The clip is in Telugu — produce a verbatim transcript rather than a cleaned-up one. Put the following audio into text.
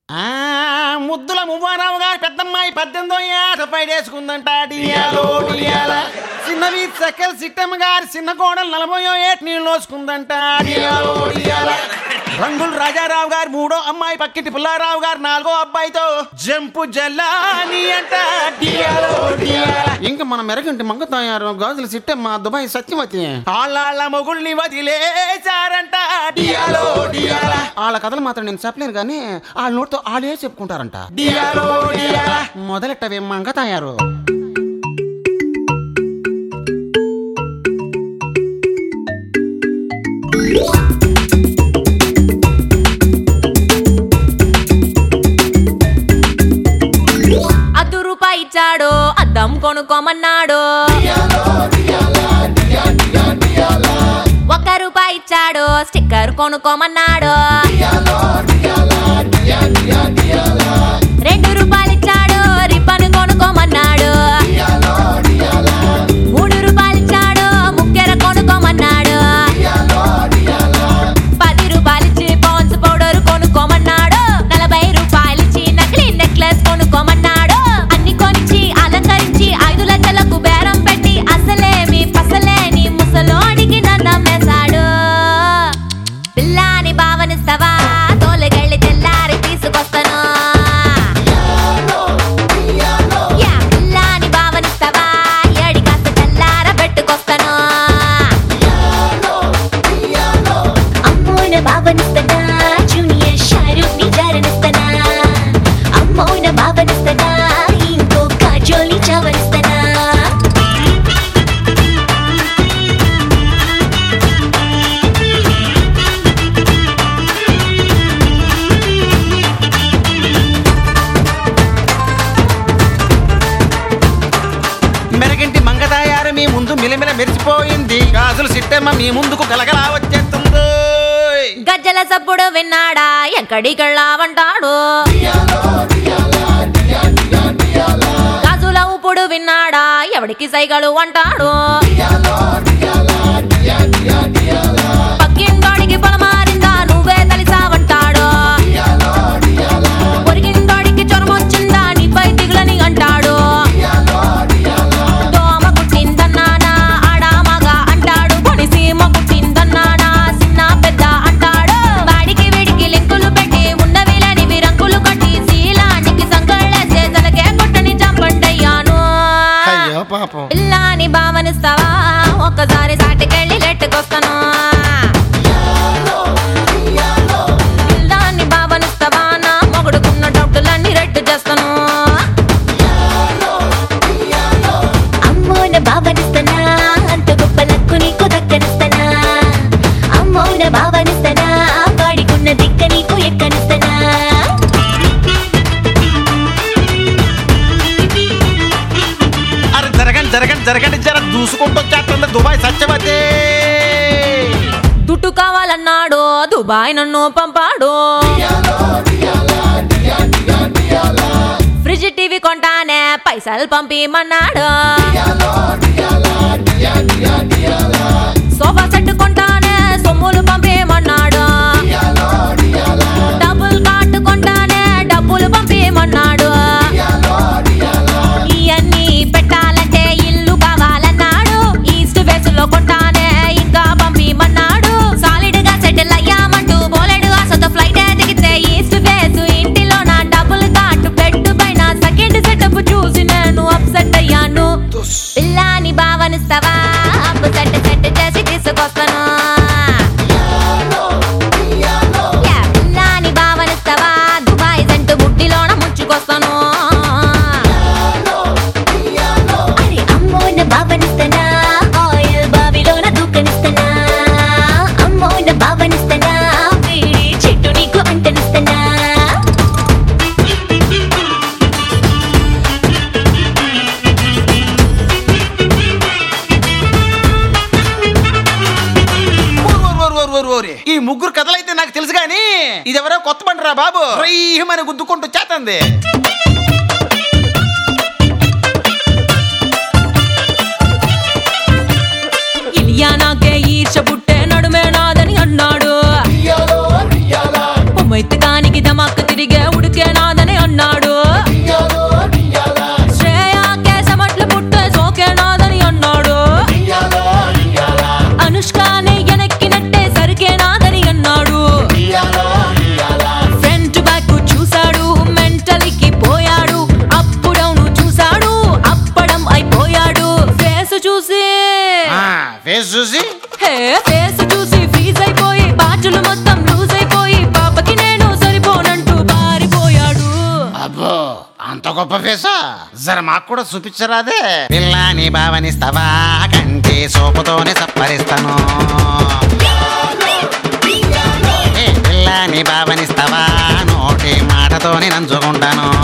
ఆ ముద్దుల మువ్వారావు గారి పెద్దమ్మాయి పద్దెనిమిదో ఏట పైడేసుకుందంట డియాలో డియాల. చిన్నవి సకల్ సిట్టమ్మ గారి చిన్న కోడలు నలభయో ఏట నీళ్ళు నోసుకుందంట డియాలో డియాల. రంగులు రాజారావు గారు మూడో అమ్మాయి పక్కింటి పుల్లారావు గారు నాలుగో అబ్బాయితో జంపు జల్లాని అంట డియాలో డియాల. ఇంకా మన మెరగంటి మంగతాయారు గాజులు సిట్టమ్మ దుబాయ్ సత్యవతి ఆళ్ళ మొగుల్ని వదిలేశారంట డియాలో డియాల. వాళ్ళ కథలు మాత్రం నేను చెప్పలేను కానీ వాళ్ళ నోటితో వాళ్ళే చెప్పుకుంటారంట డియాలో డియాల. మొదలెట్టవే మంగతాయారు. అద్దు రూపాయి ఇచ్చాడు అద్దం కొనుక్కోమన్నాడు. ఒక్క రూపాయి ఇచ్చాడు స్టిక్కర్ కొనుక్కోమన్నాడు. రెండు రూపాయలు ఇచ్చాడు రిబ్బన్ కొనుక్కోమన్నాడు. మూడు రూపాయలు ఇచ్చాడు ముక్కెర కొనుక్కోమన్నాడు. పది రూపాయలు ఇచ్చి పాన్స్ పౌడర్ కొనుక్కోమన్నాడు. నలభై రూపాయలు ఇచ్చి నకిలీ నెక్లెస్ కొనుక్కోమన్నాడు. అన్ని కొనిచ్చి అలంకరించి ఐదు లక్షలకు బేరం పెట్టి అసలేమి పసలేని ముసలోడికి నమ్మేశాడు. పిల్లాని భావనిస్తావా తోలుకెళ్ళి తెల్లారి తీసుకొస్తాను. పిల్లాని భావనిస్తావా ఏడి కాస్త తెల్లార పెట్టుకొస్తాను. అమ్మోన భావనిస్తానా జూనియర్ షారూక్ ని జారనిస్తానా. అమ్మోన భావనిస్తానా ఇంకో కాజోలి చావనిస్తానా. మెరగింటి మంగతాయారు మీ ముందు మిలమిల మెరిసిపోయింది. గాజులు సిట్టమ్మ మీ ముందుకు గలగలా వచ్చేస్తుంది. గజ్జల సప్పుడు విన్నాడా ఎక్కడికెళ్ళావంటాడు. గాజుల ఊపుడు విన్నాడా ఎవడికి సైగలు అంటాడు. పక్కింటోడికి పొలమారిందా నువ్వే తలిసావంటాడు. పొరిగింటోడికి జ్వరం వచ్చిందా నీపై దిగులని అంటాడు. దోమ కుట్టిందన్నానా ఆడామగా అంటాడు. కొనిసీమ కుట్టిందన్నానా చిన్న పెద్ద అంటాడు. వాడికి వీడికి లింకులు పెట్టి ఉన్నవిలేనివి రంగులు కట్టి శీలానికి సంకళ్ళేసే తలకే కొట్టని చంపండయ్యాను. అయ్యో పాపం. పిల్లాని భావనిస్తావా ఒక్కసారి సాటికెళ్ళి లెట్టుకొస్తాను. పిల్లాన్ని భావనిస్తావా నా మొగుడుకున్న డౌటులన్నీ రెట్టు చేస్తాను. అమ్మోన భావనిస్తానా అంత గొప్ప లక్కు నీకు దక్కనిస్తానా. అమ్మోన భావనిస్తానా వాడికున్న దిక్క నీకు ఎక్కనిస్తానా. అరే జరగండి జరగండి జరగండి జర దూసుకుంటూ వచ్చేస్తుంది దుబాయ్ సత్యవతి. దుట్టు కావాలన్నాడు దుబాయ్ నన్ను పంపాడు. ఫ్రిడ్జ్ టీవీ కొంటానే పైసలు పంపిమన్నాడు. సోఫా సెట్ కొంటానే సొమ్ములు పంపిమన్నాడు. డబ్బులు కార్డు కొంటానే డబ్బులు పంపిమన్నాడు. ఇవన్నీ పెట్టాలంటే ఇల్లు కావాలన్నాడు. ఈస్ట్ వేస్ట్ లో కొంటానే ఇంకా పంపిమన్నాడు. సాలిడ్ గా సెటిల్ అయ్యామంటూ బోలెడు ఆశతో ఫ్లైట్ దిగితే ఈస్ట్ వేస్ట్ ఇంటిలో నా డబ్బులు కార్డు పెట్టు పైన సెకండ్ సెటప్ చూసి నేను అప్సెట్ అయ్యాను. పిల్లాని భావనిస్తావా అప్పు సెట్ సెట్ చేసి తీసుకొస్తాను. పిల్లాని భావనిస్తావా దుబాయ్ సెంటు బుడ్డిలోన ముంచుకొస్తాను. అరే అమ్మోన భావనిస్తానా ఆయిల్ బావిలోన దూకనిస్తానా. అమ్మోన భావనిస్తానా వేడి చెట్టు నీకు అంటనిస్తానా. ఈ ముగ్గురు కథలైతే నాకు తెలుసు గాని ఇదెవరో కొత్త బండిరా బాబు. రయ్యమని గుద్దుకుంటూ చేతంది. ఇలియా నాకే ఈర్ష పుట్టే నడుమే నాదని అన్నాడు. మైతకానికి దమాక్ తిరిగే ఉడికే అంత గొప్ప ఫేసా? జర మాకు కూడా చూపించరాదే? పిల్లాని భావనిస్తావా కంటి సోపుతోనే సప్పరిస్తాను. ఏ పిల్లాని భావనిస్తావా నోటి మాటతోనే నంచుకుంటాను.